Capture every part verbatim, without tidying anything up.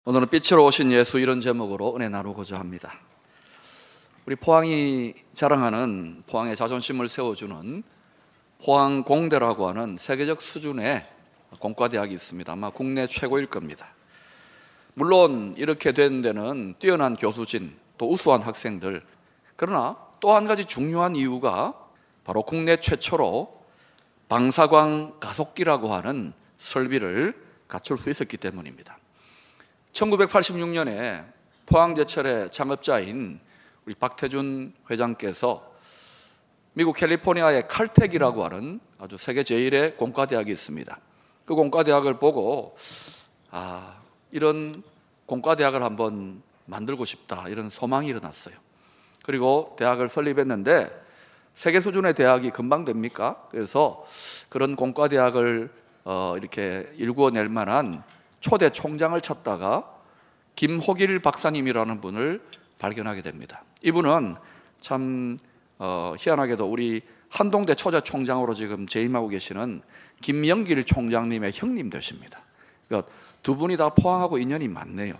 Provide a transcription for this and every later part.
오늘은 빛으로 오신 예수, 이런 제목으로 은혜 나누고자 합니다. 우리 포항이 자랑하는, 포항의 자존심을 세워주는 포항공대라고 하는 세계적 수준의 공과대학이 있습니다. 아마 국내 최고일 겁니다. 물론 이렇게 된 데는 뛰어난 교수진, 또 우수한 학생들, 그러나 또 한 가지 중요한 이유가 바로 국내 최초로 방사광 가속기라고 하는 설비를 갖출 수 있었기 때문입니다. 천구백팔십육 년에 포항제철의 창업자인 우리 박태준 회장께서 미국 캘리포니아의 칼텍이라고 하는 아주 세계 제일의 공과대학이 있습니다. 그 공과대학을 보고 아, 이런 공과대학을 한번 만들고 싶다, 이런 소망이 일어났어요. 그리고 대학을 설립했는데 세계 수준의 대학이 금방 됩니까? 그래서 그런 공과대학을 어, 이렇게 일구어낼 만한 초대 총장을 찾다가 김호길 박사님이라는 분을 발견하게 됩니다. 이분은 참 어, 희한하게도 우리 한동대 초대 총장으로 지금 재임하고 계시는 김영길 총장님의 형님 되십니다. 그러니까 두 분이 다 포항하고 인연이 많네요.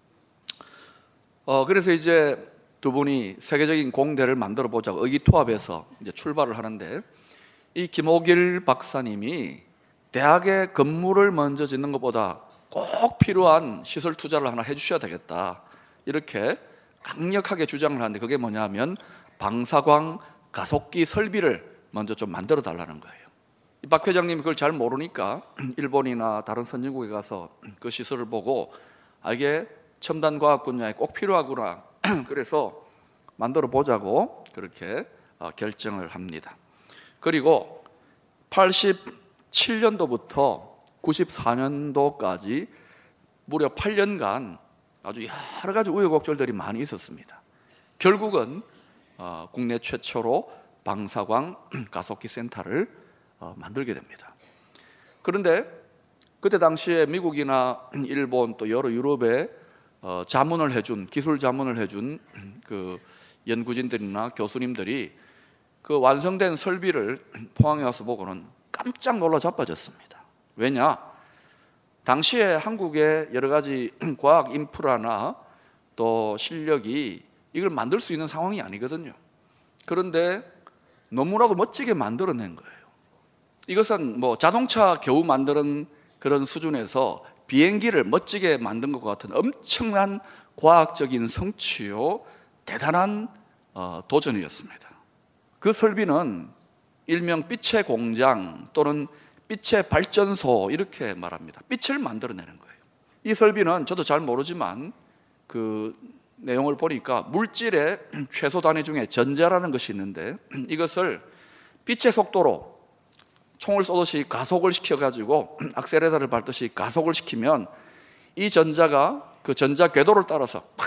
어, 그래서 이제 두 분이 세계적인 공대를 만들어 보자고 의기투합해서 이제 출발을 하는데, 이 김호길 박사님이 대학에 건물을 먼저 짓는 것보다 꼭 필요한 시설 투자를 하나 해주셔야 되겠다, 이렇게 강력하게 주장을 하는데, 그게 뭐냐면 방사광 가속기 설비를 먼저 좀 만들어 달라는 거예요. 박 회장님이 그걸 잘 모르니까 일본이나 다른 선진국에 가서 그 시설을 보고 아, 이게 첨단 과학 분야에 꼭 필요하구나, 그래서 만들어 보자고 그렇게 결정을 합니다. 그리고 팔십칠 년도부터 구십사 년도까지 무려 팔 년간 아주 여러 가지 우여곡절들이 많이 있었습니다. 결국은 국내 최초로 방사광 가속기 센터를 만들게 됩니다. 그런데 그때 당시에 미국이나 일본 또 여러 유럽에 자문을 해준, 기술 자문을 해준 그 연구진들이나 교수님들이 그 완성된 설비를 포항에 와서 보고는 깜짝 놀라 자빠졌습니다. 왜냐? 당시에 한국의 여러 가지 과학 인프라나 또 실력이 이걸 만들 수 있는 상황이 아니거든요. 그런데 너무나도 멋지게 만들어낸 거예요. 이것은 뭐 자동차 겨우 만드는 그런 수준에서 비행기를 멋지게 만든 것 같은 엄청난 과학적인 성취요, 대단한 도전이었습니다. 그 설비는 일명 빛의 공장 또는 빛의 발전소, 이렇게 말합니다. 빛을 만들어내는 거예요. 이 설비는 저도 잘 모르지만 그 내용을 보니까 물질의 최소 단위 중에 전자라는 것이 있는데, 이것을 빛의 속도로 총을 쏘듯이 가속을 시켜가지고 악셀레터를 밟듯이 가속을 시키면 이 전자가 그 전자 궤도를 따라서 팍,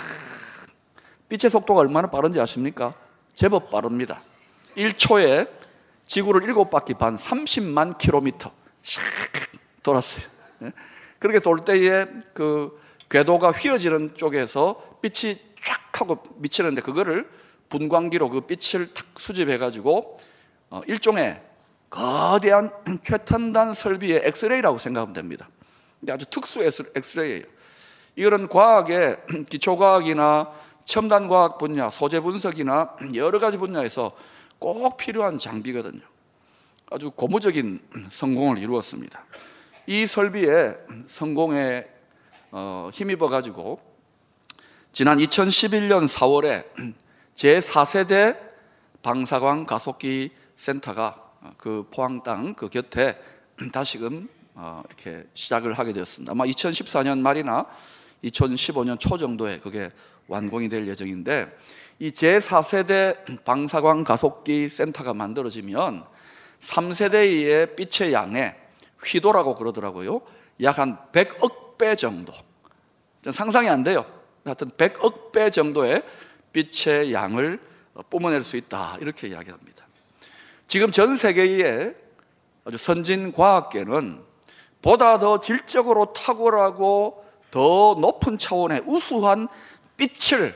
빛의 속도가 얼마나 빠른지 아십니까? 제법 빠릅니다. 일 초에 지구를 일곱 바퀴 반, 삼십만 킬로미터 샥 돌았어요. 그렇게 돌 때에 그 궤도가 휘어지는 쪽에서 빛이 쫙 하고 미치는데, 그거를 분광기로 그 빛을 탁 수집해가지고 일종의 거대한 최첨단 설비의 엑스레이라고 생각하면 됩니다. 근데 아주 특수 엑스레이예요. 이거는 과학의 기초과학이나 첨단과학 분야, 소재 분석이나 여러 가지 분야에서 꼭 필요한 장비거든요. 아주 고무적인 성공을 이루었습니다. 이 설비의 성공에 어, 힘입어 가지고 지난 이천십일 년 사월에 제사 세대 방사광 가속기 센터가 그 포항 땅 그 곁에 다시금 어, 이렇게 시작을 하게 되었습니다. 아마 이천십사 년 말이나 이천십오 년 초 정도에 그게 완공이 될 예정인데, 이 제사 세대 방사광 가속기 센터가 만들어지면 삼 세대의 빛의 양에, 휘도라고 그러더라고요, 약 한 백억 배 정도, 상상이 안 돼요. 하여튼 백억 배 정도의 빛의 양을 뿜어낼 수 있다, 이렇게 이야기합니다. 지금 전 세계의 아주 선진 과학계는 보다 더 질적으로 탁월하고 더 높은 차원의 우수한 빛을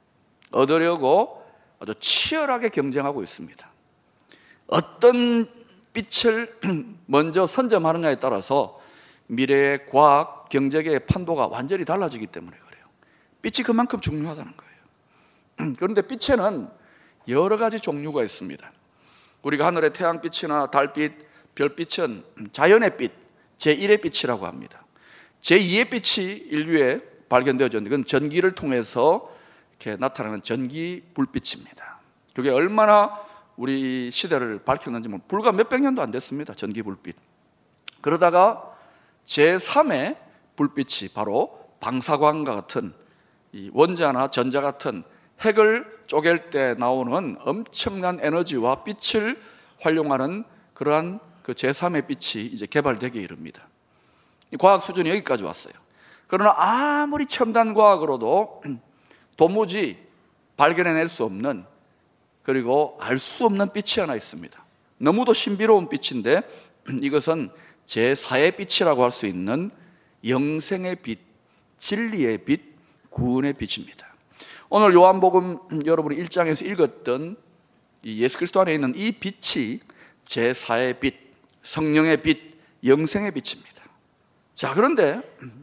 얻으려고 아주 치열하게 경쟁하고 있습니다. 어떤 빛을 먼저 선점하느냐에 따라서 미래의 과학, 경제계의 판도가 완전히 달라지기 때문에 그래요. 빛이 그만큼 중요하다는 거예요. 그런데 빛에는 여러 가지 종류가 있습니다. 우리가 하늘의 태양빛이나 달빛, 별빛은 자연의 빛, 제일의 빛이라고 합니다. 제이의 빛이 인류에 발견되어졌는데 그건 전기를 통해서 이렇게 나타나는 전기 불빛입니다. 그게 얼마나 우리 시대를 밝혔는지 뭐 불과 몇백 년도 안 됐습니다. 전기 불빛. 그러다가 제삼의 불빛이 바로 방사광과 같은 이 원자나 전자 같은 핵을 쪼갤 때 나오는 엄청난 에너지와 빛을 활용하는 그러한 그 제삼의 빛이 이제 개발되기 이릅니다. 과학 수준이 여기까지 왔어요. 그러나 아무리 첨단 과학으로도 도무지 발견해낼 수 없는, 그리고 알 수 없는 빛이 하나 있습니다. 너무도 신비로운 빛인데 이것은 제사의 빛이라고 할 수 있는 영생의 빛, 진리의 빛, 구원의 빛입니다. 오늘 요한복음 여러분이 일 장에서 읽었던 이 예수 그리스도 안에 있는 이 빛이 제사의 빛, 성령의 빛, 영생의 빛입니다. 자, 그런데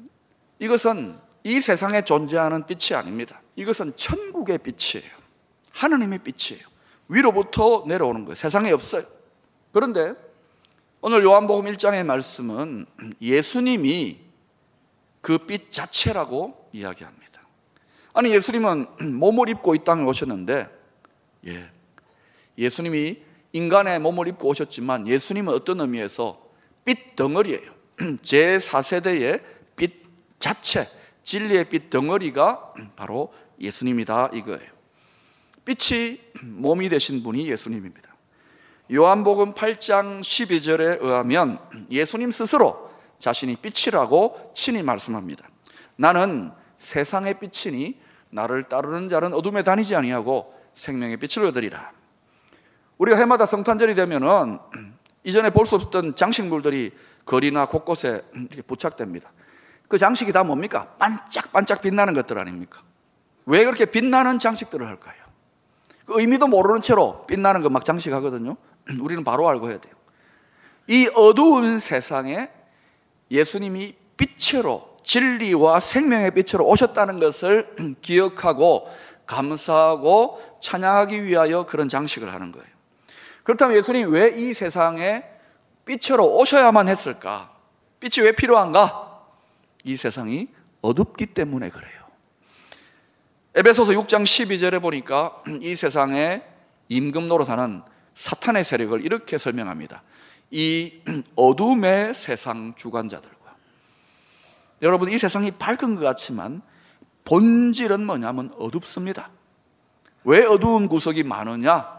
이것은 이 세상에 존재하는 빛이 아닙니다. 이것은 천국의 빛이에요. 하느님의 빛이에요. 위로부터 내려오는 거예요. 세상에 없어요. 그런데 오늘 요한복음 일 장의 말씀은 예수님이 그 빛 자체라고 이야기합니다. 아니, 예수님은 몸을 입고 이 땅에 오셨는데, 예, 예수님이 인간의 몸을 입고 오셨지만 예수님은 어떤 의미에서 빛 덩어리예요. 제사 세대의 빛 자체, 진리의 빛 덩어리가 바로 예수님이다 이거예요. 빛이 몸이 되신 분이 예수님입니다. 요한복음 팔 장 십이 절에 의하면 예수님 스스로 자신이 빛이라고 친히 말씀합니다. 나는 세상의 빛이니 나를 따르는 자는 어둠에 다니지 아니하고 생명의 빛을 얻으리라. 우리가 해마다 성탄절이 되면은 이전에 볼 수 없었던 장식물들이 거리나 곳곳에 이렇게 부착됩니다. 그 장식이 다 뭡니까? 반짝반짝 빛나는 것들 아닙니까? 왜 그렇게 빛나는 장식들을 할까요? 그 의미도 모르는 채로 빛나는 거 막 장식하거든요. 우리는 바로 알고 해야 돼요. 이 어두운 세상에 예수님이 빛으로, 진리와 생명의 빛으로 오셨다는 것을 기억하고 감사하고 찬양하기 위하여 그런 장식을 하는 거예요. 그렇다면 예수님이 왜 이 세상에 빛으로 오셔야만 했을까? 빛이 왜 필요한가? 이 세상이 어둡기 때문에 그래요. 에베소서 육 장 십이 절에 보니까 이 세상에 임금 노릇하는 사탄의 세력을 이렇게 설명합니다. 이 어둠의 세상 주관자들과. 여러분, 이 세상이 밝은 것 같지만 본질은 뭐냐면 어둡습니다. 왜 어두운 구석이 많으냐?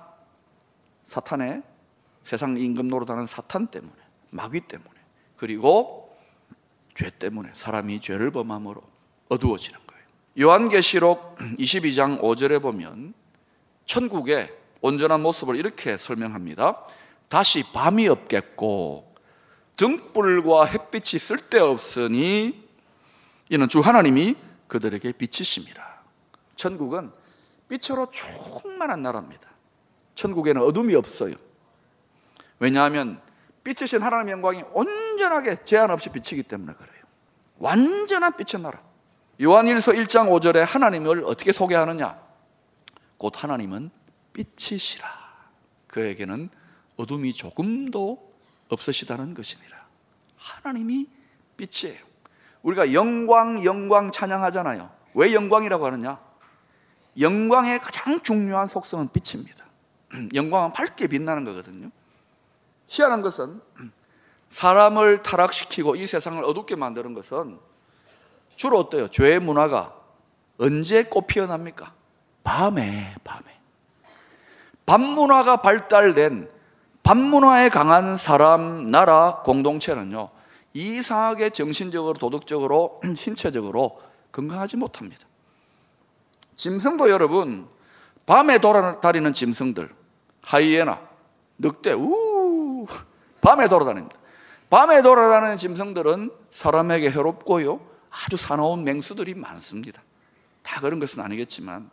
사탄의 세상 임금 노릇하는 사탄 때문에, 마귀 때문에, 그리고 죄 때문에 사람이 죄를 범함으로 어두워지는 거예요. 요한계시록 이십이 장 오 절에 보면 천국의 온전한 모습을 이렇게 설명합니다. 다시 밤이 없겠고 등불과 햇빛이 쓸데없으니 이는 주 하나님이 그들에게 빛이십니다. 천국은 빛으로 충만한 나라입니다. 천국에는 어둠이 없어요. 왜냐하면 빛이신 하나님의 영광이 온전하게 제한 없이 비치기 때문에 그래요. 완전한 빛의 나라. 요한일서 일 장 오 절에 하나님을 어떻게 소개하느냐? 곧 하나님은 빛이시라. 그에게는 어둠이 조금도 없으시다는 것이니라. 하나님이 빛이에요. 우리가 영광 영광 찬양하잖아요. 왜 영광이라고 하느냐? 영광의 가장 중요한 속성은 빛입니다. 영광은 밝게 빛나는 거거든요. 희한한 것은 사람을 타락시키고 이 세상을 어둡게 만드는 것은 주로 어때요? 죄의 문화가 언제 꽃 피어납니까? 밤에, 밤에. 밤 문화가 발달된, 밤 문화에 강한 사람, 나라, 공동체는요, 이상하게 정신적으로, 도덕적으로, 신체적으로 건강하지 못합니다. 짐승도 여러분, 밤에 돌아다니는 짐승들, 하이에나, 늑대, 우 밤에 돌아다닙니다. 밤에 돌아다니는 짐승들은 사람에게 해롭고요, 아주 사나운 맹수들이 많습니다. 다 그런 것은 아니겠지만,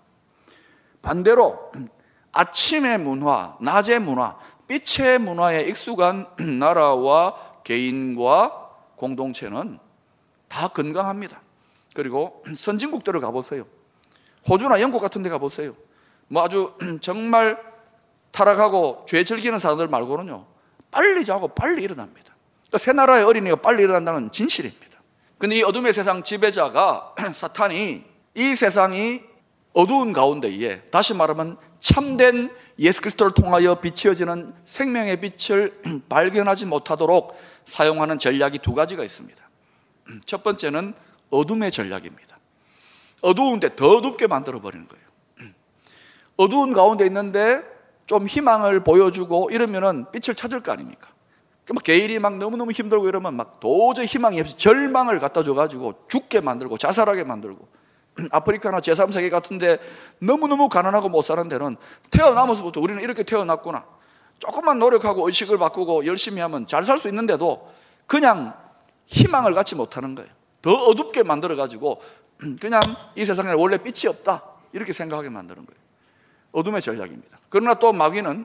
반대로 아침의 문화, 낮의 문화, 빛의 문화에 익숙한 나라와 개인과 공동체는 다 건강합니다. 그리고 선진국들을 가보세요. 호주나 영국 같은 데 가보세요. 뭐 아주 정말 타락하고 죄 즐기는 사람들 말고는요, 빨리 자고 빨리 일어납니다. 그러니까 새 나라의 어린이가 빨리 일어난다는 진실입니다. 근데 이 어둠의 세상 지배자가 사탄이 이 세상이 어두운 가운데에, 다시 말하면 참된 예수 그리스도를 통하여 비치어지는 생명의 빛을 발견하지 못하도록 사용하는 전략이 두 가지가 있습니다. 첫 번째는 어둠의 전략입니다. 어두운데 더 어둡게 만들어버리는 거예요. 어두운 가운데 있는데 좀 희망을 보여주고 이러면은 빛을 찾을 거 아닙니까? 막 개인이 막 너무너무 힘들고 이러면 막 도저히 희망이 없이 절망을 갖다 줘가지고 죽게 만들고 자살하게 만들고, 아프리카나 제삼 세계 같은데 너무너무 가난하고 못 사는 데는 태어나면서부터 우리는 이렇게 태어났구나, 조금만 노력하고 의식을 바꾸고 열심히 하면 잘 살 수 있는데도 그냥 희망을 갖지 못하는 거예요. 더 어둡게 만들어가지고 그냥 이 세상에 원래 빛이 없다 이렇게 생각하게 만드는 거예요. 어둠의 전략입니다. 그러나 또 마귀는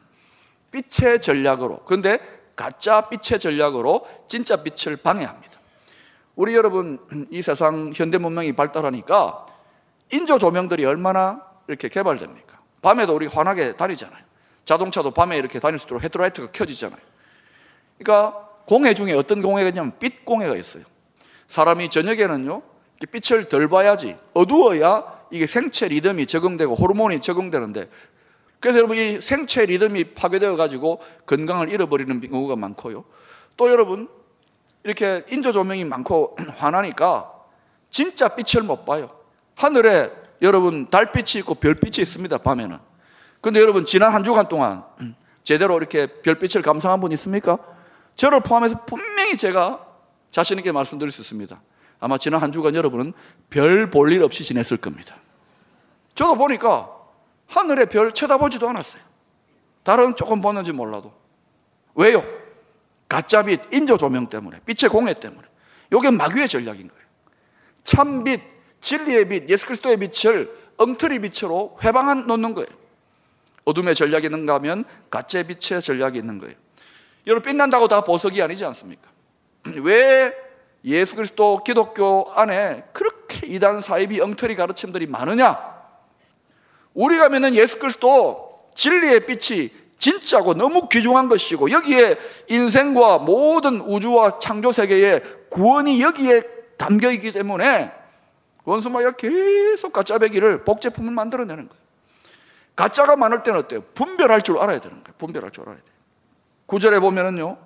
빛의 전략으로, 그런데 가짜 빛의 전략으로 진짜 빛을 방해합니다. 우리 여러분, 이 세상 현대 문명이 발달하니까 인조 조명들이 얼마나 이렇게 개발됩니까? 밤에도 우리 환하게 다니잖아요. 자동차도 밤에 이렇게 다닐 수 있도록 헤드라이트가 켜지잖아요. 그러니까 공해 중에 어떤 공해가 있냐면 빛 공해가 있어요. 사람이 저녁에는요, 빛을 덜 봐야지, 어두워야 이게 생체 리듬이 적응되고 호르몬이 적응되는데, 그래서 여러분 이 생체 리듬이 파괴되어 가지고 건강을 잃어버리는 경우가 많고요. 또 여러분 이렇게 인조 조명이 많고 환하니까 진짜 빛을 못 봐요. 하늘에 여러분 달빛이 있고 별빛이 있습니다, 밤에는. 근데 여러분 지난 한 주간 동안 제대로 이렇게 별빛을 감상한 분 있습니까? 저를 포함해서 분명히 제가 자신 있게 말씀드릴 수 있습니다. 아마 지난 한 주간 여러분은 별 볼 일 없이 지냈을 겁니다. 저도 보니까 하늘에 별 쳐다보지도 않았어요. 달은 조금 보는지 몰라도. 왜요? 가짜빛, 인조 조명 때문에, 빛의 공해 때문에. 이게 마귀의 전략인 거예요. 참빛, 진리의 빛, 예수 그리스도의 빛을 엉터리 빛으로 회방해 놓는 거예요. 어둠의 전략이 있는가 하면 가짜의 빛의 전략이 있는 거예요. 여러분, 빛난다고 다 보석이 아니지 않습니까? 왜 예수 그리스도 기독교 안에 그렇게 이단 사이비 엉터리 가르침들이 많으냐? 우리가 믿는 예수 그리스도 진리의 빛이 진짜고 너무 귀중한 것이고, 여기에 인생과 모든 우주와 창조 세계의 구원이 여기에 담겨 있기 때문에 원수마귀가 계속 가짜배기를, 복제품을 만들어내는 거예요. 가짜가 많을 때는 어때요? 분별할 줄 알아야 되는 거예요. 분별할 줄 알아야 돼요. 구절에 보면은요,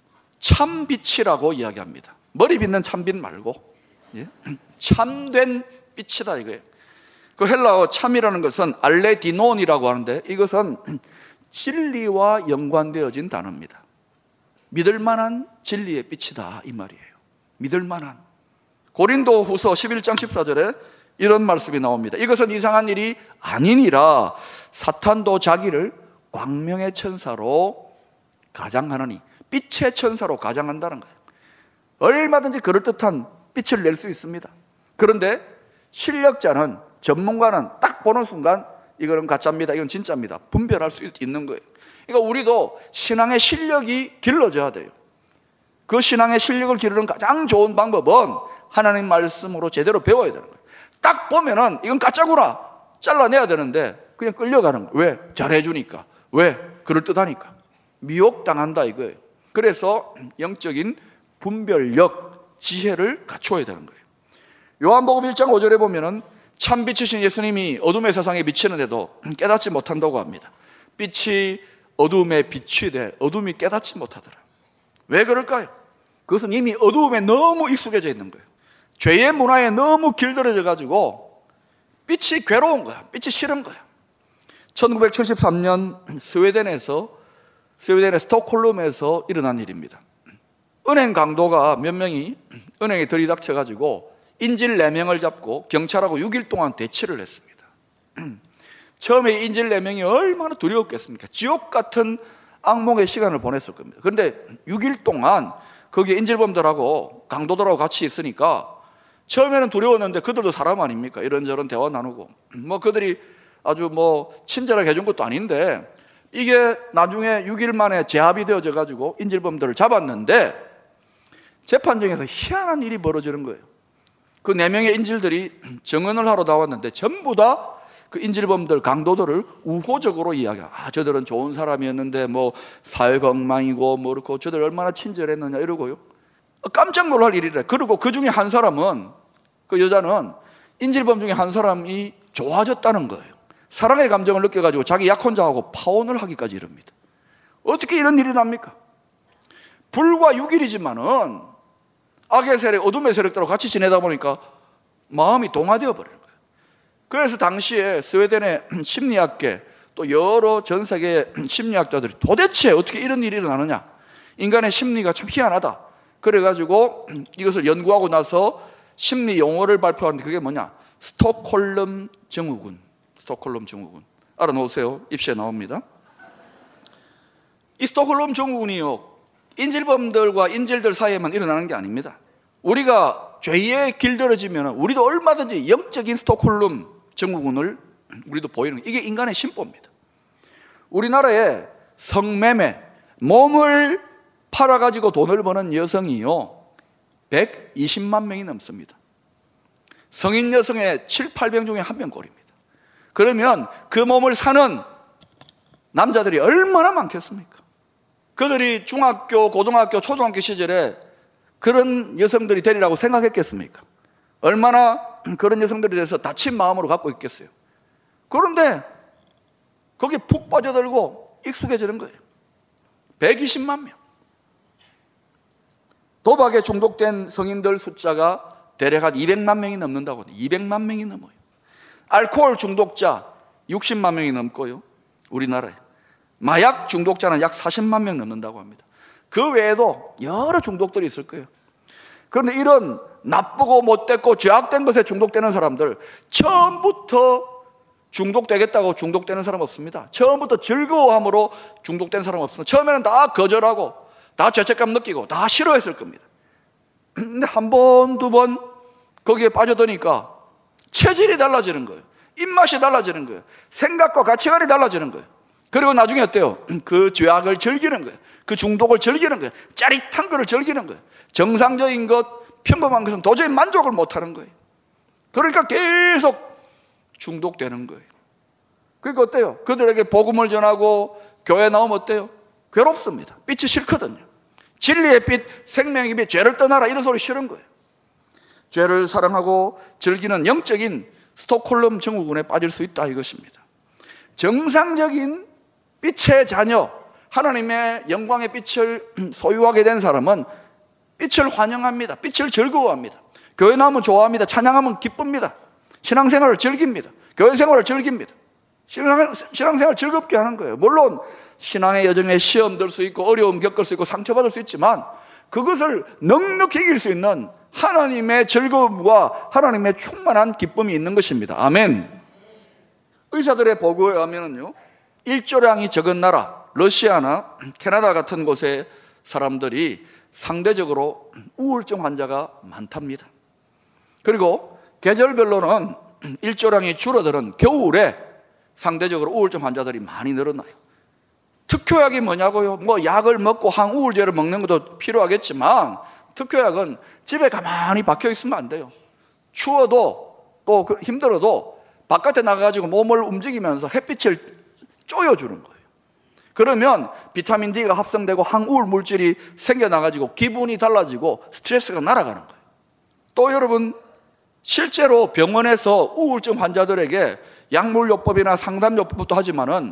참빛이라고 이야기합니다. 머리 빗는 참빛 말고, 예? 참된 빛이다 이거예요. 그 헬라어 참이라는 것은 알레디논이라고 하는데, 이것은 진리와 연관되어진 단어입니다. 믿을 만한 진리의 빛이다 이 말이에요. 믿을 만한. 고린도 후서 십일 장 십사 절에 이런 말씀이 나옵니다. 이것은 이상한 일이 아니니라 사탄도 자기를 광명의 천사로 가장하느니, 빛의 천사로 가장한다는 거예요. 얼마든지 그럴듯한 빛을 낼 수 있습니다. 그런데 실력자는, 전문가는 딱 보는 순간 이거는 가짜입니다, 이건 진짜입니다, 분별할 수 있는 거예요. 그러니까 우리도 신앙의 실력이 길러져야 돼요. 그 신앙의 실력을 기르는 가장 좋은 방법은 하나님 말씀으로 제대로 배워야 되는 거예요. 딱 보면은 이건 가짜구나 잘라내야 되는데 그냥 끌려가는 거예요. 왜? 잘해주니까. 왜? 그럴듯하니까. 미혹당한다 이거예요. 그래서 영적인 분별력, 지혜를 갖춰야 되는 거예요. 요한복음 일 장 오 절에 보면은 참빛이신 예수님이 어둠의 세상에 비치는데도 깨닫지 못한다고 합니다. 빛이 어둠에 빛이 돼 어둠이 깨닫지 못하더라. 왜 그럴까요? 그것은 이미 어두움에 너무 익숙해져 있는 거예요. 죄의 문화에 너무 길들여져 가지고 빛이 괴로운 거야. 빛이 싫은 거야. 천구백칠십삼 년 스웨덴에서 스웨덴의 스톡홀름에서 일어난 일입니다. 은행 강도가 몇 명이 은행에 들이닥쳐 가지고 인질 네 명을 잡고 경찰하고 육 일 동안 대치를 했습니다. 처음에 인질 네 명이 얼마나 두려웠겠습니까? 지옥 같은 악몽의 시간을 보냈을 겁니다. 그런데 육 일 동안 거기에 인질범들하고 강도들하고 같이 있으니까 처음에는 두려웠는데 그들도 사람 아닙니까? 이런저런 대화 나누고 뭐 그들이 아주 뭐 친절하게 해준 것도 아닌데, 이게 나중에 육 일 만에 제압이 되어져 가지고 인질범들을 잡았는데, 재판정에서 희한한 일이 벌어지는 거예요. 그 네 명의 인질들이 증언을 하러 나왔는데 전부 다 그 인질범들, 강도들을 우호적으로 이야기해요. 아, 저들은 좋은 사람이었는데 뭐 사회가 엉망이고 뭐 그렇고 저들 얼마나 친절했느냐 이러고요. 깜짝 놀랄 일이래. 그리고 그 중에 한 사람은, 그 여자는 인질범 중에 한 사람이 좋아졌다는 거예요. 사랑의 감정을 느껴가지고 자기 약혼자하고 파혼을 하기까지 이릅니다. 어떻게 이런 일이 납니까? 불과 육 일이지만은 악의 세력, 어둠의 세력들하고 같이 지내다 보니까 마음이 동화되어 버리는 거예요. 그래서 당시에 스웨덴의 심리학계, 또 여러 전 세계의 심리학자들이 도대체 어떻게 이런 일이 일어나느냐, 인간의 심리가 참 희한하다, 그래가지고 이것을 연구하고 나서 심리 용어를 발표하는데 그게 뭐냐, 스톡홀름 증후군. 스톡홀름 증후군 알아놓으세요. 입시에 나옵니다. 이 스톡홀름 증후군이요, 인질범들과 인질들 사이에만 일어나는 게 아닙니다. 우리가 죄에 길들여지면 우리도 얼마든지 영적인 스톡홀름 증후군을 우리도 보이는, 이게 인간의 심보입니다. 우리나라에 성매매, 몸을 팔아가지고 돈을 버는 여성이요 백이십만 명이 넘습니다. 성인 여성의 칠, 팔 명 중에 한 명꼴입니다. 그러면 그 몸을 사는 남자들이 얼마나 많겠습니까? 그들이 중학교, 고등학교, 초등학교 시절에 그런 여성들이 되리라고 생각했겠습니까? 얼마나 그런 여성들에 대해서 다친 마음으로 갖고 있겠어요. 그런데 거기에 푹 빠져들고 익숙해지는 거예요. 백이십만 명. 도박에 중독된 성인들 숫자가 대략 한 이백만 명이 넘는다고 해요. 이백만 명이 넘어요. 알코올 중독자 육십만 명이 넘고요, 우리나라에. 마약 중독자는 약 사십만 명 넘는다고 합니다. 그 외에도 여러 중독들이 있을 거예요. 그런데 이런 나쁘고 못됐고 죄악된 것에 중독되는 사람들, 처음부터 중독되겠다고 중독되는 사람 없습니다. 처음부터 즐거워함으로 중독된 사람 없습니다. 처음에는 다 거절하고 다 죄책감 느끼고 다 싫어했을 겁니다. 근데 한 번, 두 번 거기에 빠져드니까 체질이 달라지는 거예요. 입맛이 달라지는 거예요. 생각과 가치관이 달라지는 거예요. 그리고 나중에 어때요? 그 죄악을 즐기는 거예요. 그 중독을 즐기는 거예요. 짜릿한 것을 즐기는 거예요. 정상적인 것, 평범한 것은 도저히 만족을 못하는 거예요. 그러니까 계속 중독되는 거예요. 그러니까 어때요? 그들에게 복음을 전하고 교회 나오면 어때요? 괴롭습니다. 빛이 싫거든요. 진리의 빛, 생명의 빛, 죄를 떠나라, 이런 소리 싫은 거예요. 죄를 사랑하고 즐기는 영적인 스톡홀름 증후군에 빠질 수 있다, 이것입니다. 정상적인 빛의 자녀, 하나님의 영광의 빛을 소유하게 된 사람은 빛을 환영합니다. 빛을 즐거워합니다. 교회 나오면 좋아합니다. 찬양하면 기쁩니다. 신앙생활을 즐깁니다. 교회 생활을 즐깁니다. 신앙, 신앙생활을 즐겁게 하는 거예요. 물론 신앙의 여정에 시험 들 수 있고 어려움 겪을 수 있고 상처받을 수 있지만 그것을 넉넉히 이길 수 있는 하나님의 즐거움과 하나님의 충만한 기쁨이 있는 것입니다. 아멘. 의사들의 보고에 하면은요, 일조량이 적은 나라, 러시아나 캐나다 같은 곳의 사람들이 상대적으로 우울증 환자가 많답니다. 그리고 계절별로는 일조량이 줄어드는 겨울에 상대적으로 우울증 환자들이 많이 늘어나요. 특효약이 뭐냐고요? 뭐 약을 먹고 항우울제를 먹는 것도 필요하겠지만 특효약은 집에 가만히 박혀 있으면 안 돼요. 추워도 또 힘들어도 바깥에 나가가지고 몸을 움직이면서 햇빛을 쪼여주는 거예요. 그러면 비타민 D가 합성되고 항우울 물질이 생겨나가지고 기분이 달라지고 스트레스가 날아가는 거예요. 또 여러분, 실제로 병원에서 우울증 환자들에게 약물요법이나 상담요법도 하지만은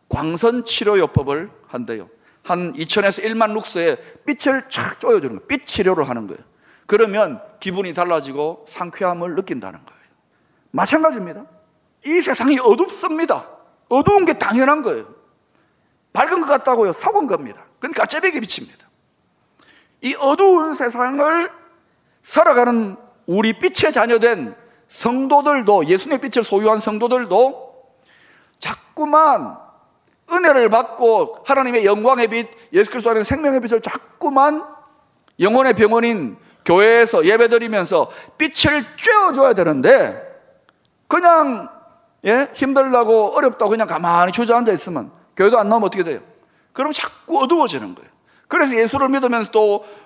광선치료요법을 한대요. 한 이천에서 일만 룩스에 빛을 쫙 쪼여주는 거예요. 빛 치료를 하는 거예요. 그러면 기분이 달라지고 상쾌함을 느낀다는 거예요. 마찬가지입니다. 이 세상이 어둡습니다. 어두운 게 당연한 거예요. 밝은 것 같다고요? 속은 겁니다. 그러니까 째배기 빛입니다. 이 어두운 세상을 살아가는 우리 빛의 자녀된 성도들도, 예수님의 빛을 소유한 성도들도 자꾸만 은혜를 받고 하나님의 영광의 빛, 예수 그리스도 안에 생명의 빛을 자꾸만 영혼의 병원인 교회에서 예배드리면서 빛을 쬐어줘야 되는데 그냥 예? 힘들다고 어렵다고 그냥 가만히 주저앉아 있으면 교회도 안 나오면 어떻게 돼요? 그럼 자꾸 어두워지는 거예요. 그래서 예수를 믿으면서도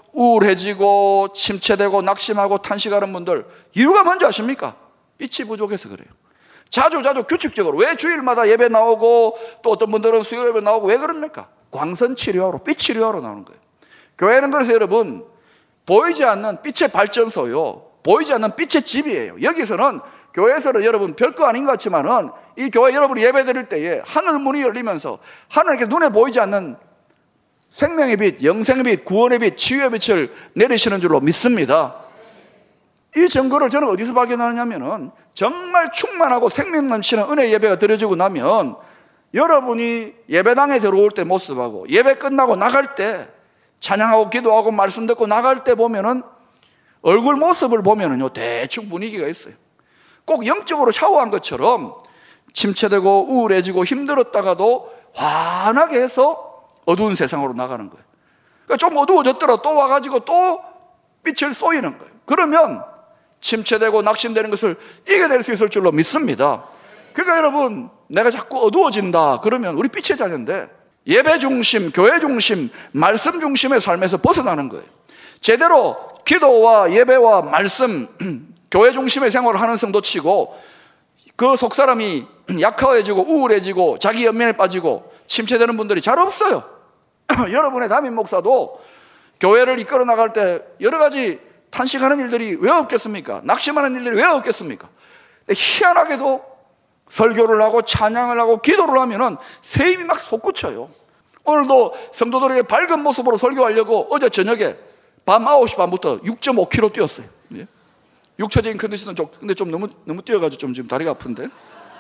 우울해지고 침체되고 낙심하고 탄식하는 분들, 이유가 뭔지 아십니까? 빛이 부족해서 그래요. 자주 자주 규칙적으로 왜 주일마다 예배 나오고 또 어떤 분들은 수요 예배 나오고 왜 그럽니까? 광선 치료하러, 빛 치료하러 나오는 거예요. 교회는 그래서 여러분 보이지 않는 빛의 발전소요, 보이지 않는 빛의 집이에요. 여기서는, 교회에서는 여러분 별거 아닌 것 같지만은 이 교회 여러분이 예배 드릴 때에 하늘 문이 열리면서 하늘에게 눈에 보이지 않는 생명의 빛, 영생의 빛, 구원의 빛, 치유의 빛을 내리시는 줄로 믿습니다. 이 증거를 저는 어디서 발견하느냐면은 정말 충만하고 생명 넘치는 은혜 예배가 드려지고 나면 여러분이 예배당에 들어올 때 모습하고 예배 끝나고 나갈 때 찬양하고 기도하고 말씀 듣고 나갈 때 보면은 얼굴 모습을 보면은요 대충 분위기가 있어요. 꼭 영적으로 샤워한 것처럼 침체되고 우울해지고 힘들었다가도 환하게 해서 어두운 세상으로 나가는 거예요. 그러니까 좀 어두워졌더라 또 와가지고 또 빛을 쏘이는 거예요. 그러면 침체되고 낙심되는 것을 이겨낼 수 있을 줄로 믿습니다. 그러니까 여러분, 내가 자꾸 어두워진다 그러면 우리 빛의 자녀인데 예배 중심, 교회 중심, 말씀 중심의 삶에서 벗어나는 거예요. 제대로 기도와 예배와 말씀, 교회 중심의 생활을 하는 성도치고 그 속사람이 약화해지고 우울해지고 자기 연민에 빠지고 침체되는 분들이 잘 없어요. 여러분의 담임 목사도 교회를 이끌어 나갈 때 여러 가지 탄식하는 일들이 왜 없겠습니까? 낙심하는 일들이 왜 없겠습니까? 희한하게도 설교를 하고 찬양을 하고 기도를 하면은 새 힘이 막 솟구쳐요. 오늘도 성도들에게 밝은 모습으로 설교하려고 어제 저녁에 밤 아홉 시 반부터 육 점 오 킬로미터 뛰었어요. 예? 육체적인 컨디션은 좀, 근데 좀 너무, 너무 뛰어가지고 좀 지금 다리가 아픈데.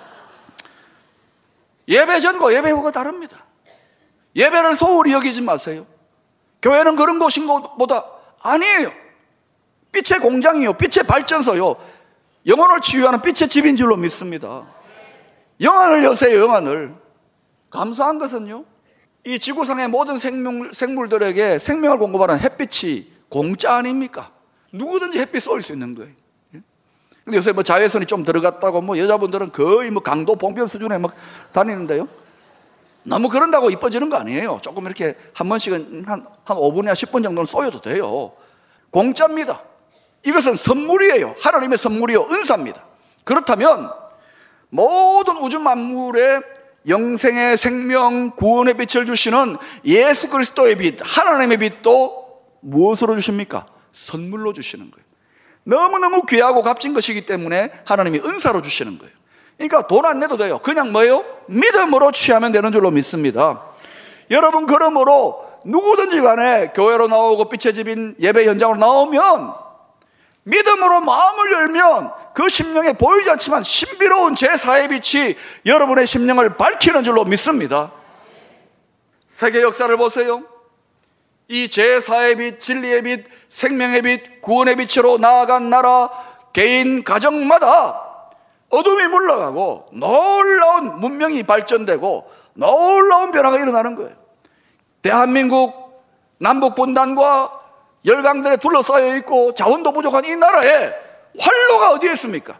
예배 전과 예배 후가 다릅니다. 예배를 소홀히 여기지 마세요. 교회는 그런 곳인 것보다 아니에요. 빛의 공장이요, 빛의 발전소요, 영혼을 치유하는 빛의 집인 줄로 믿습니다. 영안을 여세요. 영안을. 감사한 것은요, 이 지구상의 모든 생물, 생물들에게 생명을 공급하는 햇빛이 공짜 아닙니까? 누구든지 햇빛 쏠 수 있는 거예요. 근데 요새 뭐 자외선이 좀 들어갔다고 뭐 여자분들은 거의 뭐 강도 봉변 수준에 막 다니는데요, 너무 그런다고 이뻐지는 거 아니에요. 조금 이렇게 한 번씩은 한, 한 오 분이나 십 분 정도는 쏘여도 돼요. 공짜입니다. 이것은 선물이에요. 하나님의 선물이요, 은사입니다. 그렇다면 모든 우주 만물에 영생의 생명, 구원의 빛을 주시는 예수 그리스도의 빛, 하나님의 빛도 무엇으로 주십니까? 선물로 주시는 거예요. 너무너무 귀하고 값진 것이기 때문에 하나님이 은사로 주시는 거예요. 그러니까 돈 안 내도 돼요. 그냥 뭐예요? 믿음으로 취하면 되는 줄로 믿습니다. 여러분, 그러므로 누구든지 간에 교회로 나오고 빛의 집인 예배 현장으로 나오면 믿음으로 마음을 열면 그 심령에 보이지 않지만 신비로운 제사의 빛이 여러분의 심령을 밝히는 줄로 믿습니다. 세계 역사를 보세요. 이 제사의 빛, 진리의 빛, 생명의 빛, 구원의 빛으로 나아간 나라, 개인, 가정마다 어둠이 물러가고 놀라운 문명이 발전되고 놀라운 변화가 일어나는 거예요. 대한민국 남북분단과 열강들에 둘러싸여 있고 자원도 부족한 이 나라에 활로가 어디에 있습니까?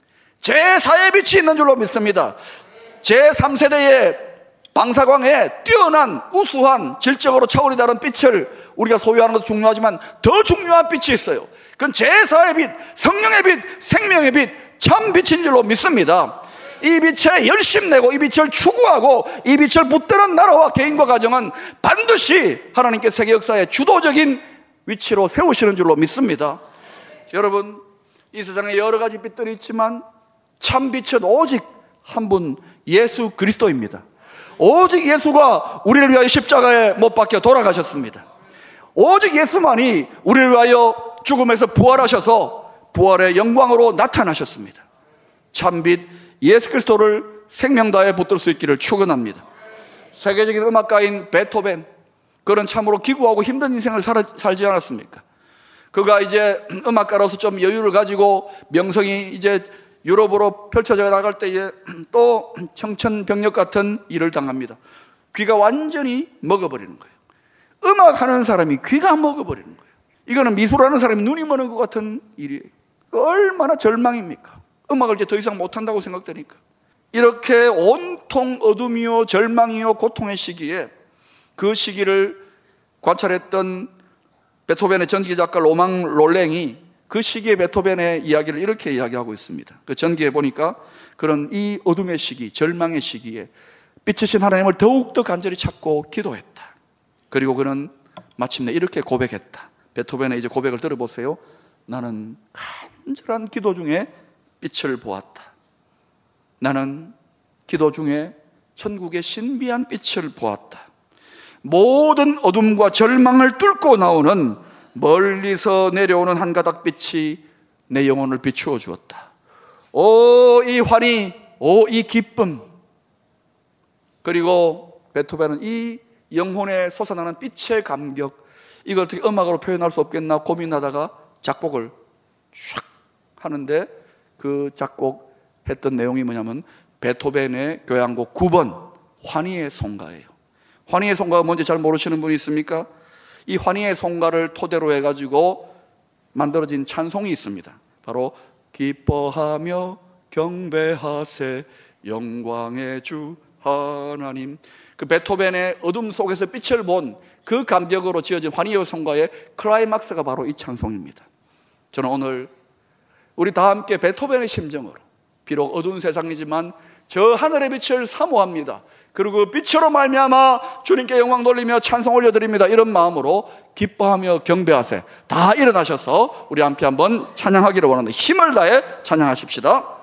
제사의 빛이 있는 줄로 믿습니다. 제삼 세대의 방사광에 뛰어난 우수한 질적으로 차원이 다른 빛을 우리가 소유하는 것도 중요하지만 더 중요한 빛이 있어요. 그건 제사의 빛, 성령의 빛, 생명의 빛, 참 빛인 줄로 믿습니다. 이 빛에 열심 내고 이 빛을 추구하고 이 빛을 붙드는 나라와 개인과 가정은 반드시 하나님께 세계 역사의 주도적인 위치로 세우시는 줄로 믿습니다. 여러분, 이 세상에 여러 가지 빛들이 있지만 참 빛은 오직 한 분, 예수 그리스도입니다. 오직 예수가 우리를 위하여 십자가에 못 박혀 돌아가셨습니다. 오직 예수만이 우리를 위하여 죽음에서 부활하셔서 부활의 영광으로 나타나셨습니다. 참빛 예수 그리스도를 생명 다해 붙들 수 있기를 축원합니다. 세계적인 음악가인 베토벤, 그는 참으로 기구하고 힘든 인생을 살, 살지 않았습니까? 그가 이제 음악가로서 좀 여유를 가지고 명성이 이제 유럽으로 펼쳐져 나갈 때에 또 청천벽력 같은 일을 당합니다. 귀가 완전히 먹어버리는 거예요. 음악하는 사람이 귀가 먹어버리는 거예요. 이거는 미술하는 사람이 눈이 머는 것 같은 일이에요. 얼마나 절망입니까? 음악을 이제 더 이상 못한다고 생각되니까. 이렇게 온통 어둠이요 절망이요 고통의 시기에 그 시기를 관찰했던 베토벤의 전기 작가 로망 롤랭이 그 시기의 베토벤의 이야기를 이렇게 이야기하고 있습니다. 그 전기에 보니까 그런 이 어둠의 시기, 절망의 시기에 빛이신 하나님을 더욱더 간절히 찾고 기도했다. 그리고 그는 마침내 이렇게 고백했다. 베토벤의 이제 고백을 들어보세요. 나는 간절한 기도 중에 빛을 보았다. 나는 기도 중에 천국의 신비한 빛을 보았다. 모든 어둠과 절망을 뚫고 나오는 멀리서 내려오는 한 가닥 빛이 내 영혼을 비추어 주었다. 오, 이 환희, 오, 이 기쁨. 그리고 베토벤은 이 영혼에 솟아나는 빛의 감격, 이걸 어떻게 음악으로 표현할 수 없겠나 고민하다가 작곡을 쫙 하는데, 그 작곡했던 내용이 뭐냐면 베토벤의 교향곡 구 번 환희의 송가예요. 환희의 송가가 뭔지 잘 모르시는 분이 있습니까? 이 환희의 송가를 토대로 해가지고 만들어진 찬송이 있습니다. 바로 기뻐하며 경배하세 영광의 주 하나님. 그 베토벤의 어둠 속에서 빛을 본 그 감격으로 지어진 환희의 송가의 클라이막스가 바로 이 찬송입니다. 저는 오늘 우리 다 함께 베토벤의 심정으로, 비록 어두운 세상이지만 저 하늘의 빛을 사모합니다. 그리고 그 빛으로 말미암아 주님께 영광 돌리며 찬송 올려드립니다. 이런 마음으로 기뻐하며 경배하세. 다 일어나셔서 우리 함께 한번 찬양하기를 원하는데 힘을 다해 찬양하십시다.